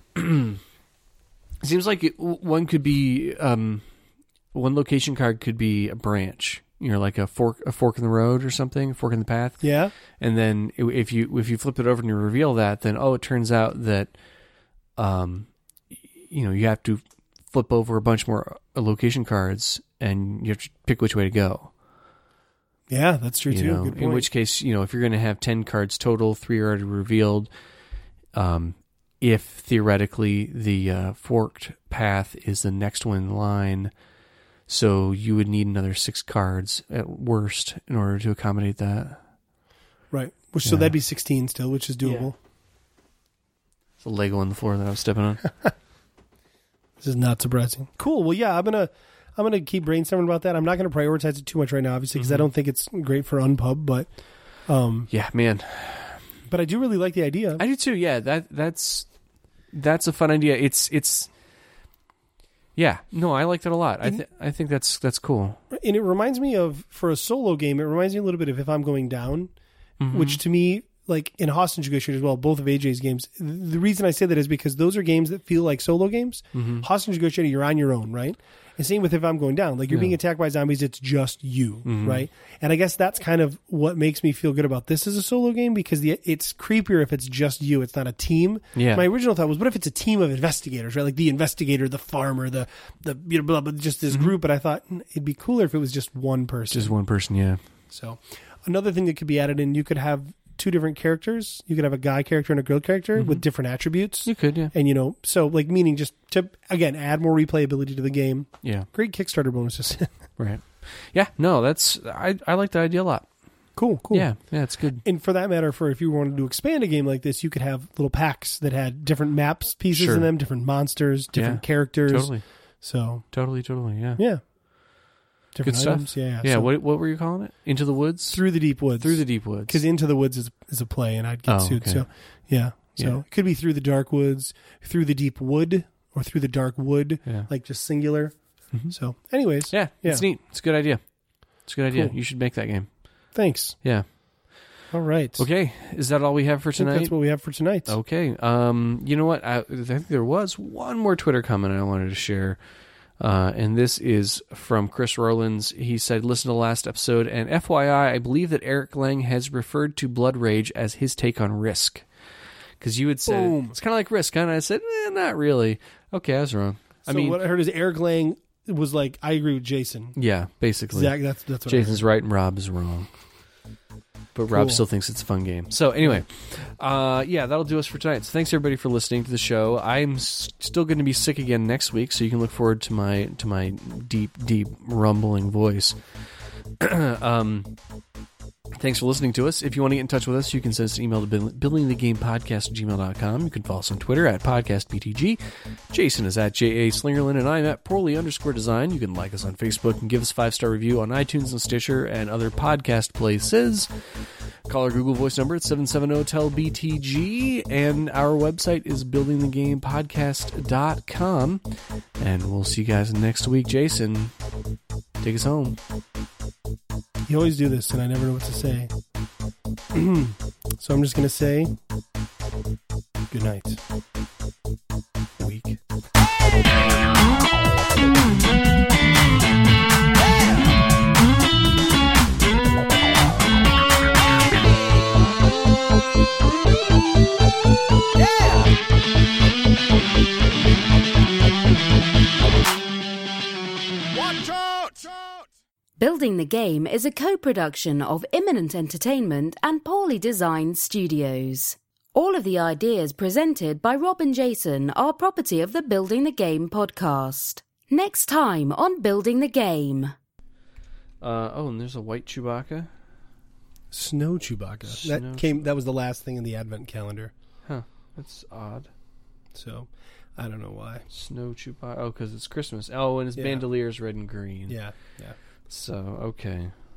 Seems like one could be one location card could be a branch, like a fork in the road or something, a fork in the path. Yeah. And then if you flip it over and you reveal that, then it turns out that you have to flip over a bunch more location cards and you have to pick which way to go. Yeah, that's true too. Good point. In which case, if you're going to have 10 cards total, 3 are already revealed. If theoretically the forked path is the next one in line, so you would need another 6 cards at worst in order to accommodate that. Right. So that'd be 16 still, which is doable. It's a Lego on the floor that I was stepping on. This is not surprising. Cool. Well, yeah, I'm gonna keep brainstorming about that. I'm not gonna prioritize it too much right now, obviously, because I don't think it's great for Unpub. But Yeah, man. but I do really like the idea. I do too. Yeah, that's a fun idea. It's yeah. No, I like that a lot. I think that's cool. And it reminds me of, for a solo game, it reminds me a little bit of If I'm Going Down, which to me, like in Hostage Negotiator as well, both of AJ's games, the reason I say that is because those are games that feel like solo games. Hostage Negotiator, you're on your own, right? And same with If I'm Going Down. Like, you're being attacked by zombies, it's just you, right? And I guess that's kind of what makes me feel good about this as a solo game, because it's creepier if it's just you. It's not a team. Yeah. My original thought was, what if it's a team of investigators, right? Like the investigator, the farmer, the blah, blah, just this group. But I thought it'd be cooler if it was just one person. Just one person, yeah. So another thing that could be added in, you could have 2 different characters. You could have a guy character and a girl character with different attributes. You could, yeah. And, so like, meaning just to, again, add more replayability to the game. Yeah. Great Kickstarter bonuses. Right. Yeah, no, I like the idea a lot. Cool. Yeah, it's good. And for that matter, if you wanted to expand a game like this, you could have little packs that had different maps, pieces Sure. in them, different monsters, different characters. Totally. So, Totally, yeah. yeah. Different Good items. stuff. Yeah. Yeah, So, what were you calling it? Into the Woods? Through the Deep Woods. Through the Deep Woods. Because Into the Woods is a play, and I'd get sued. okay. So, yeah. So Yeah. it could be Through the Dark Woods, Through the Deep Wood, or Through the Dark Wood, Yeah. like just singular. So, anyways. Yeah, it's neat. It's a good idea. Cool. You should make that game. Thanks. Yeah. All right. Okay. Is that all we have for I think tonight? that's what we have for tonight. Okay. You know what? I think there was one more Twitter comment I wanted to share. And this is from Chris Rowlands. He said, listen to the last episode, and FYI, I believe that Eric Lang has referred to Blood Rage as his take on Risk. Because you had said, Boom. it's kind of like Risk, and I said, not really. Okay, I was wrong. So what I heard is Eric Lang was like, I agree with Jason. Yeah, basically. Zach, that's what Jason's right and Rob is wrong. But Rob Cool. still thinks it's a fun game. So anyway, that'll do us for tonight. So thanks everybody for listening to the show. I'm still going to be sick again next week, so you can look forward to my deep rumbling voice. Thanks for listening to us. If you want to get in touch with us, you can send us an email to buildingthegamepodcast@gmail.com. You can follow us on Twitter at podcastbtg. Jason is at JA Slingerland, and I'm at Poorly_design. You can like us on Facebook and give us a 5-star review on iTunes and Stitcher and other podcast places. Call our Google Voice number at 770-TEL-BTG, and our website is buildingthegamepodcast.com. And we'll see you guys next week. Jason, take us home. You always do this, and I never know what to say. So I'm just going to say, good night. Week. Building the Game is a co-production of Imminent Entertainment and Poorly Designed Studios. All of the ideas presented by Rob and Jason are property of the Building the Game podcast. Next time on Building the Game. And there's a white Chewbacca. Snow Chewbacca. Snow That was the last thing in the Advent calendar. Huh. That's odd. So, I don't know why. Snow Chewbacca. Oh, because it's Christmas. Oh, and his Yeah. bandelier's red and green. Yeah, yeah. So, okay.